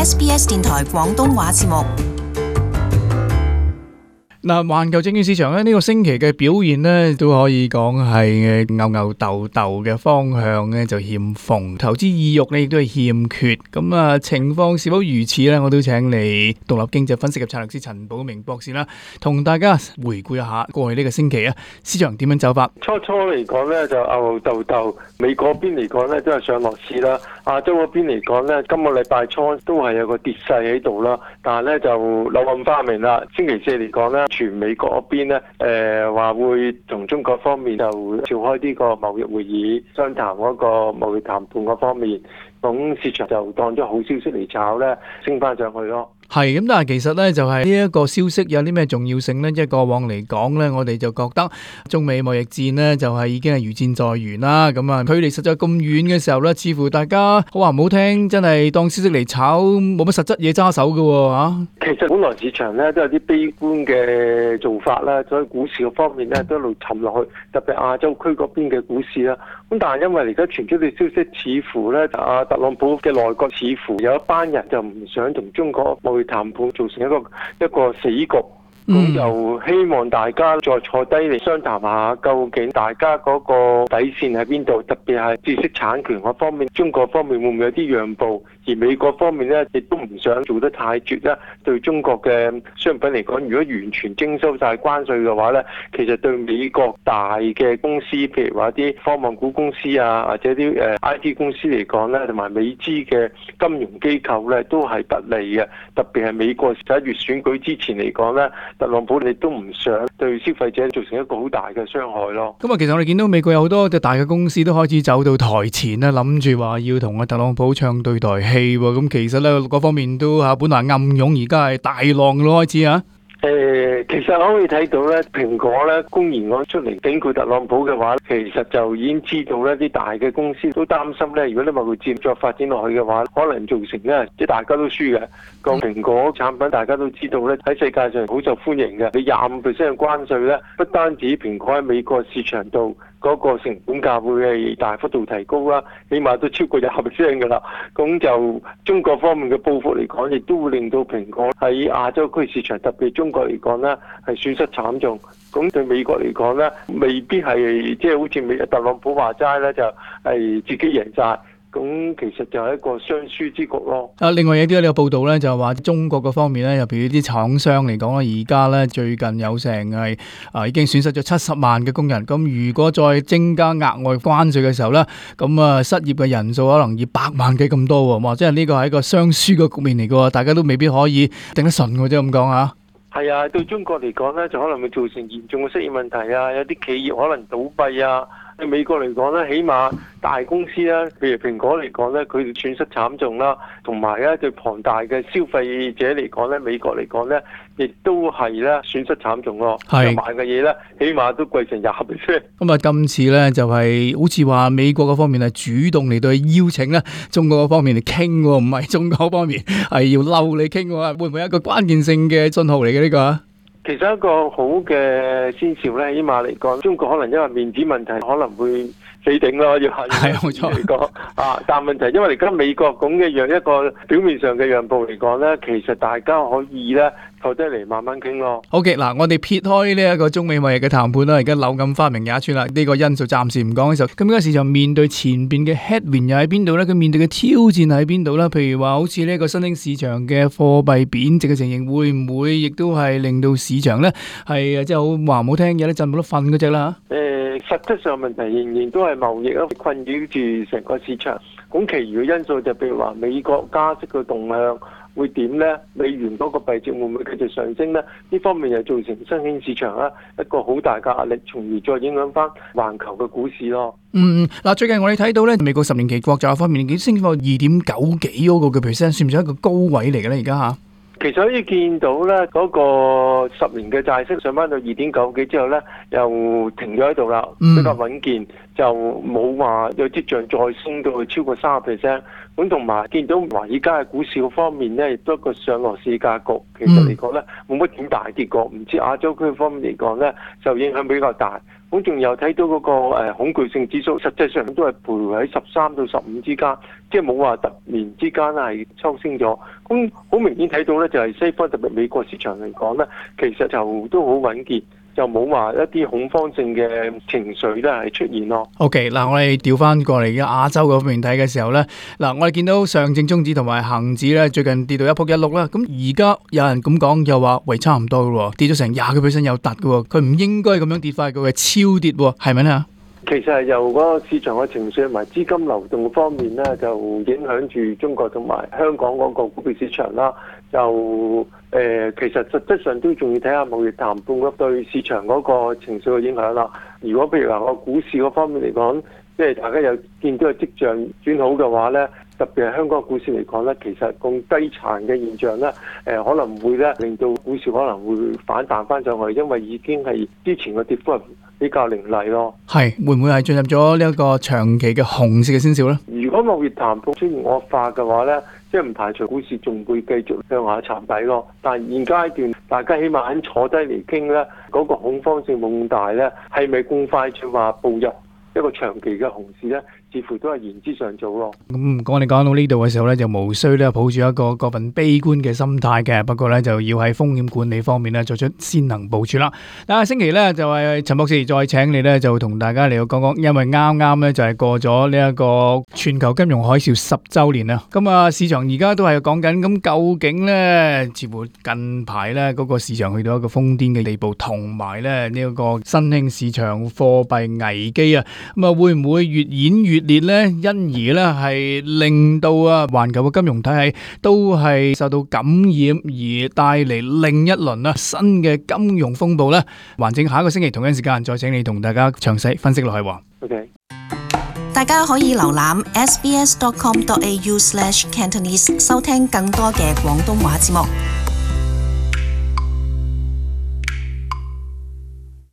SBS 電台廣東話節目。 嗱，環球證券市場咧，呢個星期嘅表現咧，都可以講係牛牛豆豆嘅方向咧就欠奉，投資意欲咧亦都係欠缺。咁啊，情況是否如此咧？我都請嚟獨立經濟分析及策略師陳寶明博士啦，同大家回顧一下過去呢個星期啊，市場點樣走法？ 初嚟講咧就牛牛豆豆，美國邊嚟講咧都係上落市啦。亞洲嗰邊嚟講咧，今個禮拜初都係有個跌勢喺度啦，但係咧就柳暗花明啦。星期四嚟講咧，全美國嗰邊咧，話會同中國方面就召開呢個貿易會議，商談嗰個貿易談判嗰方面，咁市場就當咗好消息嚟炒咧，升翻上去咯。 係咁，但係其實咧就係呢一個消息有啲咩重要性呢？即係過往嚟講咧，我哋就覺得中美貿易戰呢就係已經係如箭在弦啦。咁啊，距離實在咁遠嘅時候咧，似乎大家好話唔好聽，真係當消息嚟炒，冇乜實質嘢揸手嘅嚇。 其實本來市場咧都有啲悲觀嘅做法啦，所以股市嗰方面咧都一路沉落去，特別亞洲區嗰邊嘅股市啦。咁但係因為而家傳出嘅消息，似乎咧特朗普嘅內閣似乎有一班人就唔想同中國貿易談判造成一個死局，咁就希望大家再坐低嚟商談下，究竟大家嗰個底線喺邊度？特別係知識產權嗰方面，中國方面會唔會有啲讓步？而美國方面咧，亦都唔想做得太絕啦。對中國嘅商品嚟講，如果完全徵收晒關稅嘅話咧，其實對美國大嘅公司，譬如話啲科網股公司啊，或者啲IT 公司嚟講咧，同埋美資嘅金融機構咧，都係不利嘅。特別係美國11月選舉之前嚟講咧，特朗普你都唔想對消費者造成一個好大嘅傷害咯。 咁啊，其實我哋見到美國有好多嘅大嘅公司都開始走到台前啦，諗住話要同阿特朗普唱對台戲喎。咁其實咧嗰方面都本來暗湧，而家係大浪咯開始啊。 其實我可以睇到咧，蘋果咧公然講出嚟警告特朗普嘅話，其實就已經知道咧啲大嘅公司都擔心咧，如果你貿易戰再發展落去嘅話，可能造成咧即係大家都輸嘅。個蘋果產品大家都知道咧喺世界上好受歡迎嘅，你25%嘅關稅咧，不單止蘋果喺美國市場度嗰個成本價會係大幅度提高啦，起碼都超過20%㗎啦。咁就中國方面嘅報復嚟講，亦都會令到蘋果喺亞洲區市場，特別中國嚟講咧係損失慘重。咁對美國嚟講咧，未必係即係好似特朗普話齋咧，就係自己贏晒。咁其實就係一個雙輸之局咯。 另外有啲呢個報道咧，就係話中國嗰方面咧，尤其啲廠商嚟講咧，而家咧最近有成係已經損失咗70萬嘅工人。咁如果再增加額外關稅嘅時候咧，咁啊失業嘅人數可能要100萬幾咁多喎。即係呢個係一個雙輸嘅局面嚟嘅，大家都未必可以頂得順嘅啫。咁講嚇。 係啊，對中國嚟講咧，就可能會造成嚴重嘅失業問題啊，有啲企業可能倒閉啊。喺美國嚟講咧，起碼大公司啦，譬如蘋果嚟講咧，佢哋損失慘重啦，同埋咧對龐大嘅消費者嚟講咧，美國嚟講咧，亦都係咧損失慘重咯。係買嘅嘢咧，起碼都貴成20%。 咁啊，今次咧就係好似話美國嗰方面係主動嚟到邀請咧中國嗰方面嚟傾，唔係中國嗰方面係要嬲你傾，會唔會有一個關鍵性嘅信號嚟嘅呢個？ 其實一個好嘅先兆咧，起碼嚟講，中國可能因為面子問題，可能會死頂咯，要係冇錯嚟講啊。但問題因為而家美國咁嘅一個表面上嘅讓步嚟講咧，其實大家可以咧坐低嚟慢慢傾咯。 OK， 嗱，我哋撇開呢一個中美貿易嘅談判啦，而家柳暗花明又一村啦。呢個因素暫時唔講嘅時候，咁而家市場面對前邊嘅 headwind 又喺邊度咧？佢面對嘅挑戰喺邊度咧？譬如話好似呢一個新興市場嘅貨幣貶值嘅情形，會唔會亦都係令到市場咧係即係好話唔好聽，有啲震冇得瞓嗰隻啦？ 實質上問題仍然都係貿易咯，困擾住成個市場。咁其餘嘅因素就譬如話美國加息嘅動向會點呢？美元嗰個幣值會唔會繼續上升呢？呢方面又造成新興市場一個好大嘅壓力，從而再影響翻環球嘅股市咯。 嗱，最近我哋睇到咧，美國10年期國債方面已經升到2.9幾嗰個嘅 percent， 算唔算一個高位嚟嘅咧？而家嚇？ 其實可以見到咧，嗰個10年嘅債息上翻到2.9幾之後咧，又停咗喺度啦，比較穩健，就冇話有跡象再升到超過30%。 咁同埋見到華爾街嘅股市方面咧，亦都一個上落市格局。其實嚟講咧，冇乜點大跌過。唔知亞洲區方面嚟講咧，就影響比較大。咁仲有睇到嗰個恐懼性指數，實際上都係徘徊喺13到15之間，即係冇話突然之間係抽升咗。咁好明顯睇到咧，就係西方特別美國市場嚟講咧，其實就都好穩健。就冇話一啲恐慌性嘅情緒咧係出現咯。 OK， 嗱，我哋調翻過嚟嘅亞洲嗰方面睇嘅時候咧，嗱，我哋見到上證綜指同埋恒指咧最近跌到一仆一碌啦。咁而家有人咁講又話，喂，差唔多嘅喎，跌咗成20%有突嘅喎，佢唔應該咁樣跌法，佢係超跌喎，係咪啊？ 其實係由嗰個市場嘅情緒同埋資金流動方面咧，就影響住中國同埋香港嗰個股票市場啦。就其實實質上都仲要睇下貿易談判對市場嗰個情緒嘅影響啦。如果譬如話個股市嗰方面嚟講，即係大家有見到嘅跡象轉好嘅話咧，特別係香港股市嚟講咧，其實咁低殘嘅現象咧，可能會咧令到股市可能會反彈翻上去，因為已經係之前嘅跌幅係比較凌厲咯。係會唔會係進入咗呢一個長期嘅熊市嘅先兆咧？ 如果貿易談判出現惡化嘅話咧，即係唔排除股市仲會繼續向下沉底咯。但係現階段大家起碼肯坐低嚟傾咧，嗰個恐慌性冇咁大咧，係咪咁快就話步入一個長期嘅熊市咧？似乎都係言之尚早咯。 咁我哋講到呢度嘅時候咧，就無需咧抱住一個過分悲觀嘅心態嘅。不過咧，就要喺風險管理方面咧作出先行部署啦。嗱，星期咧就係陳博士再請你咧，就同大家嚟講講，因為啱啱咧就係過咗呢一個全球金融海嘯10週年啦。咁啊，市場而家都係講緊，咁究竟咧，似乎近排咧嗰個市場去到一個瘋癲嘅地步，同埋咧呢一個新興市場貨幣危機啊，咁啊會唔會越演越烈咧，因而咧係令到環球嘅金融體系都係受到感染，而帶嚟另一輪新嘅金融風暴咧？還請下一個星期同一時間再請你同大家詳細分析落去。 OK， 大家可以瀏覽 sbs.com.au/cantonese 收聽更多嘅廣東話節目。